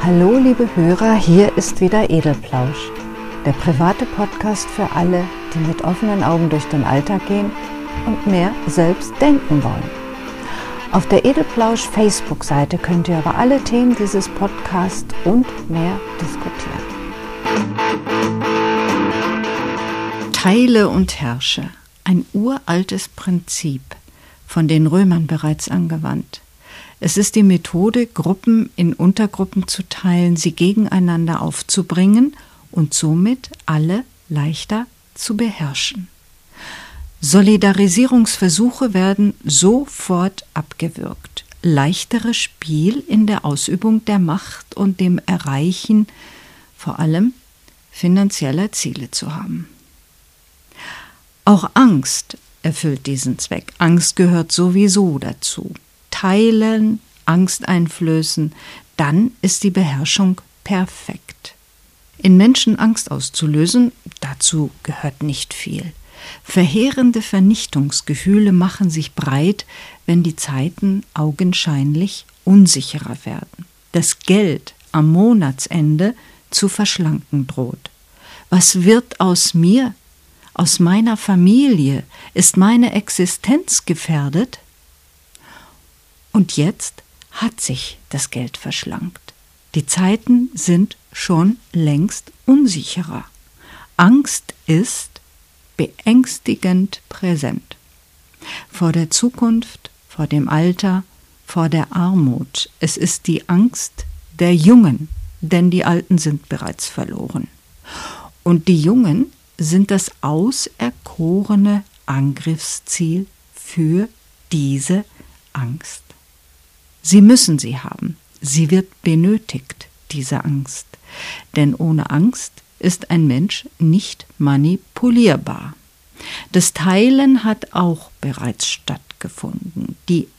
Hallo liebe Hörer, hier ist wieder Edelplausch, der private Podcast für alle, die mit offenen Augen durch den Alltag gehen und mehr selbst denken wollen. Auf der Edelplausch Facebook-Seite könnt ihr über alle Themen dieses Podcasts und mehr diskutieren. Teile und herrsche, ein uraltes Prinzip, von den Römern bereits angewandt. Es ist die Methode, Gruppen in Untergruppen zu teilen, sie gegeneinander aufzubringen und somit alle leichter zu beherrschen. Solidarisierungsversuche werden sofort abgewürgt. Leichteres Spiel in der Ausübung der Macht und dem Erreichen vor allem finanzieller Ziele zu haben. Auch Angst erfüllt diesen Zweck. Angst gehört sowieso dazu. Teilen, Angst einflößen, dann ist die Beherrschung perfekt. In Menschen Angst auszulösen, dazu gehört nicht viel. Verheerende Vernichtungsgefühle machen sich breit, wenn die Zeiten augenscheinlich unsicherer werden. Das Geld am Monatsende zu verschlanken droht. Was wird aus mir, aus meiner Familie? Ist meine Existenz gefährdet? Und jetzt hat sich das Geld verschlankt. Die Zeiten sind schon längst unsicherer. Angst ist beängstigend präsent. Vor der Zukunft, vor dem Alter, vor der Armut. Es ist die Angst der Jungen, denn die Alten sind bereits verloren. Und die Jungen sind das auserkorene Angriffsziel für diese Angst. Sie müssen sie haben. Sie wird benötigt, diese Angst. Denn ohne Angst ist ein Mensch nicht manipulierbar. Das Teilen hat auch bereits stattgefunden. Die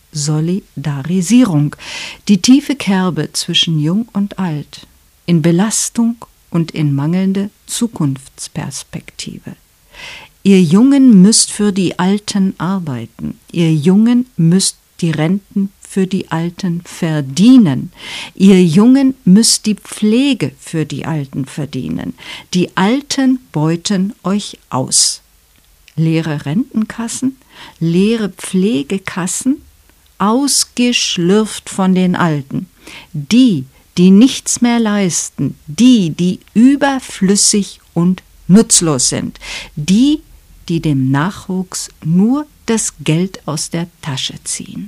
Entsolidarisierung, die tiefe Kerbe zwischen Jung und Alt, in Belastung und in mangelnde Zukunftsperspektive. Ihr Jungen müsst für die Alten arbeiten. Ihr Jungen müsst die Renten für die Alten verdienen. Ihr Jungen müsst die Pflege für die Alten verdienen. Die Alten beuten euch aus. Leere Rentenkassen, leere Pflegekassen, ausgeschlürft von den Alten. Die nichts mehr leisten, die überflüssig und nutzlos sind, die dem Nachwuchs nur das Geld aus der Tasche ziehen.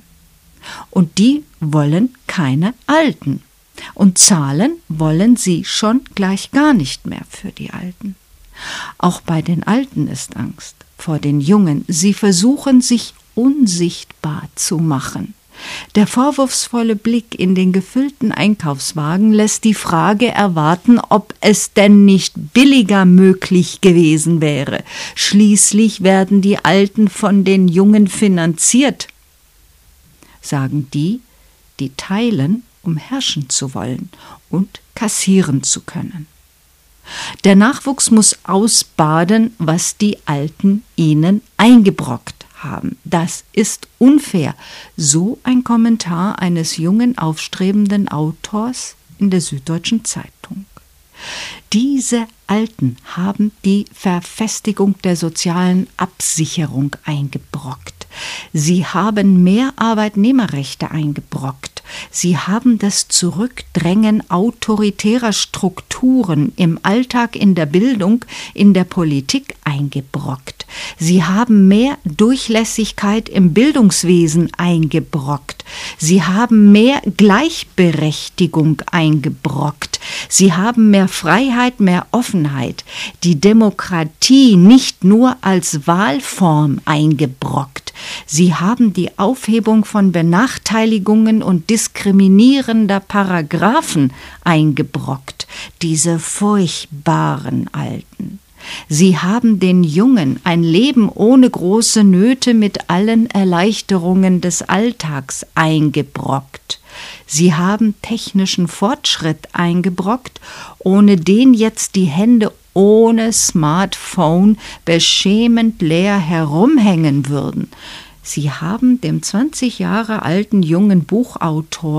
Und die wollen keine Alten. Und zahlen wollen sie schon gleich gar nicht mehr für die Alten. Auch bei den Alten ist Angst vor den Jungen. Sie versuchen, sich unsichtbar zu machen. Der vorwurfsvolle Blick in den gefüllten Einkaufswagen lässt die Frage erwarten, ob es denn nicht billiger möglich gewesen wäre. Schließlich werden die Alten von den Jungen finanziert, sagen die teilen, um herrschen zu wollen und kassieren zu können. Der Nachwuchs muss ausbaden, was die Alten ihnen eingebrockt haben. Das ist unfair. So ein Kommentar eines jungen, aufstrebenden Autors in der Süddeutschen Zeitung. Diese Alten haben die Verfestigung der sozialen Absicherung eingebrockt. Sie haben mehr Arbeitnehmerrechte eingebrockt. Sie haben das Zurückdrängen autoritärer Strukturen im Alltag, in der Bildung, in der Politik eingebrockt. Sie haben mehr Durchlässigkeit im Bildungswesen eingebrockt. Sie haben mehr Gleichberechtigung eingebrockt. Sie haben mehr Freiheit, mehr Offenheit. Die Demokratie nicht nur als Wahlform eingebrockt. Sie haben die Aufhebung von Benachteiligungen und diskriminierender Paragraphen eingebrockt, diese furchtbaren Alten. Sie haben den Jungen ein Leben ohne große Nöte mit allen Erleichterungen des Alltags eingebrockt. Sie haben technischen Fortschritt eingebrockt, ohne den jetzt die Hände ohne Smartphone beschämend leer herumhängen würden. Sie haben dem 20 Jahre alten jungen Buchautor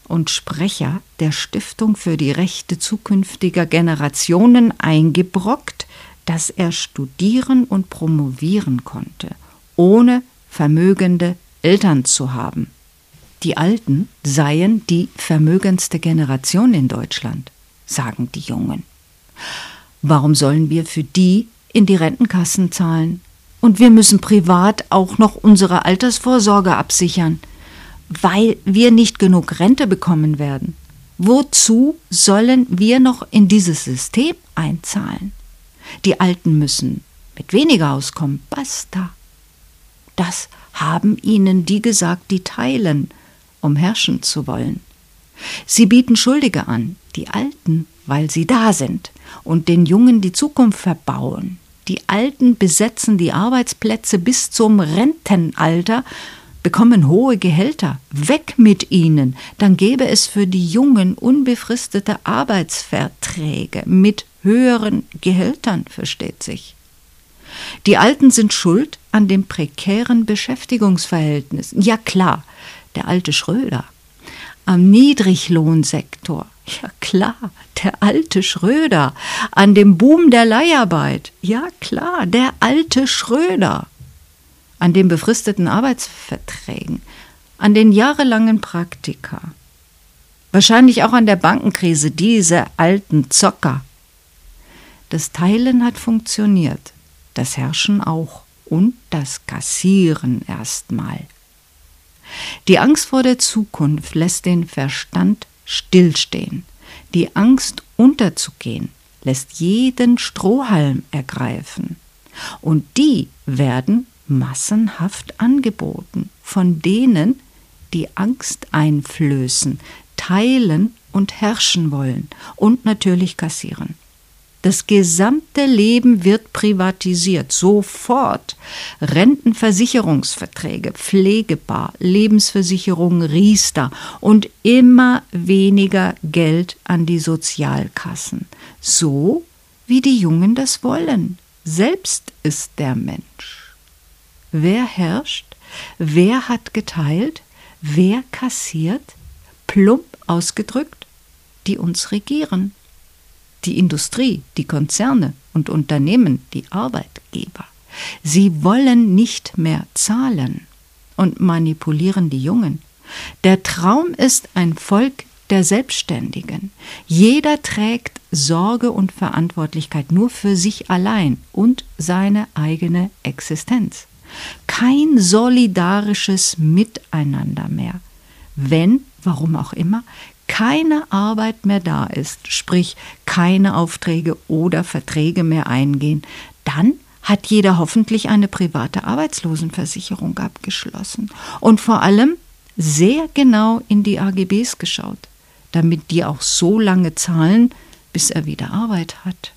und Sprecher der Stiftung für die Rechte zukünftiger Generationen eingebrockt, dass er studieren und promovieren konnte, ohne vermögende Eltern zu haben. Die Alten seien die vermögendste Generation in Deutschland, sagen die Jungen. Warum sollen wir für die in die Rentenkassen zahlen? Und wir müssen privat auch noch unsere Altersvorsorge absichern, weil wir nicht genug Rente bekommen werden. Wozu sollen wir noch in dieses System einzahlen? Die Alten müssen mit weniger auskommen, basta. Das haben ihnen die gesagt, die teilen, um herrschen zu wollen. Sie bieten Schuldige an, die Alten, weil sie da sind und den Jungen die Zukunft verbauen. Die Alten besetzen die Arbeitsplätze bis zum Rentenalter, bekommen hohe Gehälter. Weg mit ihnen, dann gäbe es für die Jungen unbefristete Arbeitsverträge mit höheren Gehältern, versteht sich. Die Alten sind schuld an den prekären Beschäftigungsverhältnissen. Ja klar, der alte Schröder. Am Niedriglohnsektor. Ja klar, der alte Schröder. An dem Boom der Leiharbeit. Ja klar, der alte Schröder. An den befristeten Arbeitsverträgen. An den jahrelangen Praktika. Wahrscheinlich auch an der Bankenkrise, diese alten Zocker. Das Teilen hat funktioniert, das Herrschen auch und das Kassieren erstmal. Die Angst vor der Zukunft lässt den Verstand stillstehen. Die Angst unterzugehen lässt jeden Strohhalm ergreifen. Und die werden massenhaft angeboten von denen, die Angst einflößen, teilen und herrschen wollen und natürlich kassieren. Das gesamte Leben wird privatisiert, sofort. Rentenversicherungsverträge, Pflegebar, Lebensversicherung, Riester und immer weniger Geld an die Sozialkassen. So, wie die Jungen das wollen. Selbst ist der Mensch. Wer herrscht? Wer hat geteilt? Wer kassiert? Plump ausgedrückt, die uns regieren. Die Industrie, die Konzerne und Unternehmen, die Arbeitgeber. Sie wollen nicht mehr zahlen und manipulieren die Jungen. Der Traum ist ein Volk der Selbstständigen. Jeder trägt Sorge und Verantwortlichkeit nur für sich allein und seine eigene Existenz. Kein solidarisches Miteinander mehr. Wenn, warum auch immer, keine Arbeit mehr da ist, sprich keine Aufträge oder Verträge mehr eingehen, dann hat jeder hoffentlich eine private Arbeitslosenversicherung abgeschlossen und vor allem sehr genau in die AGBs geschaut, damit die auch so lange zahlen, bis er wieder Arbeit hat.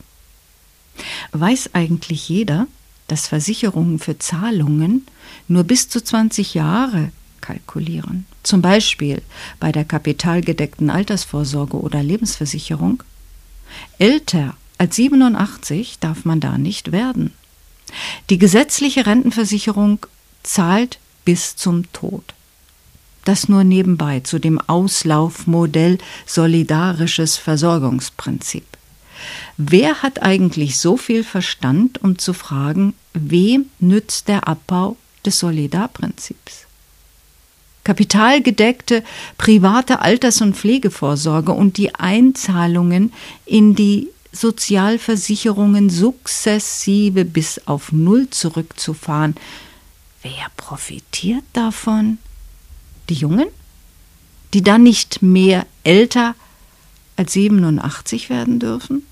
Weiß eigentlich jeder, dass Versicherungen für Zahlungen nur bis zu 20 Jahre kalkulieren? Zum Beispiel bei der kapitalgedeckten Altersvorsorge oder Lebensversicherung. Älter als 87 darf man da nicht werden. Die gesetzliche Rentenversicherung zahlt bis zum Tod. Das nur nebenbei zu dem Auslaufmodell solidarisches Versorgungsprinzip. Wer hat eigentlich so viel Verstand, um zu fragen, wem nützt der Abbau des Solidarprinzips? Kapitalgedeckte private Alters- und Pflegevorsorge und die Einzahlungen in die Sozialversicherungen sukzessive bis auf Null zurückzufahren. Wer profitiert davon? Die Jungen? Die dann nicht mehr älter als 87 werden dürfen?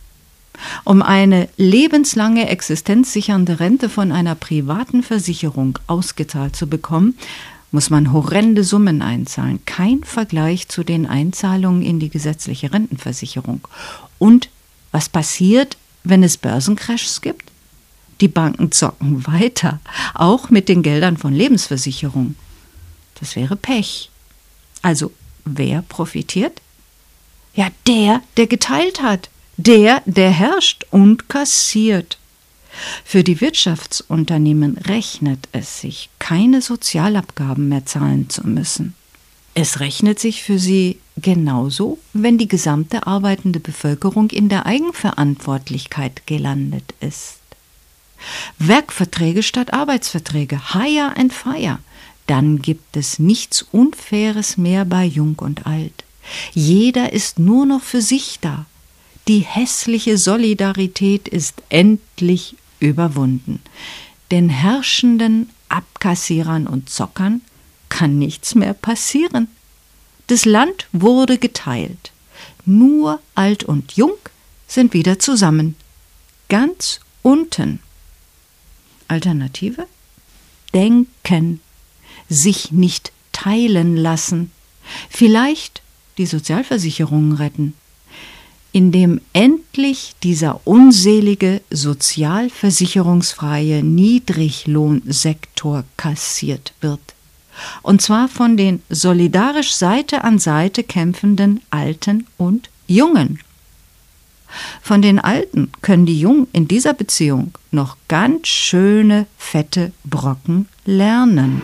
Um eine lebenslange existenzsichernde Rente von einer privaten Versicherung ausgezahlt zu bekommen, muss man horrende Summen einzahlen. Kein Vergleich zu den Einzahlungen in die gesetzliche Rentenversicherung. Und was passiert, wenn es Börsencrashs gibt? Die Banken zocken weiter, auch mit den Geldern von Lebensversicherung. Das wäre Pech. Also, wer profitiert? Ja, der geteilt hat. Der herrscht und kassiert. Für die Wirtschaftsunternehmen rechnet es sich, keine Sozialabgaben mehr zahlen zu müssen. Es rechnet sich für sie genauso, wenn die gesamte arbeitende Bevölkerung in der Eigenverantwortlichkeit gelandet ist. Werkverträge statt Arbeitsverträge, hire and fire. Dann gibt es nichts Unfaires mehr bei Jung und Alt. Jeder ist nur noch für sich da. Die hässliche Solidarität ist endlich überwunden. Den herrschenden Abkassierern und Zockern kann nichts mehr passieren. Das Land wurde geteilt. Nur Alt und Jung sind wieder zusammen. Ganz unten. Alternative? Denken. Sich nicht teilen lassen. Vielleicht die Sozialversicherungen retten. Indem endlich dieser unselige sozialversicherungsfreie Niedriglohnsektor kassiert wird. Und zwar von den solidarisch Seite an Seite kämpfenden Alten und Jungen. Von den Alten können die Jungen in dieser Beziehung noch ganz schöne, fette Brocken lernen.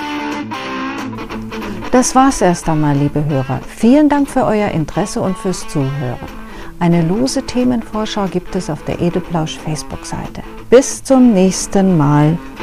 Das war's erst einmal, liebe Hörer. Vielen Dank für euer Interesse und fürs Zuhören. Eine lose Themenvorschau gibt es auf der Edeplausch Facebook-Seite. Bis zum nächsten Mal.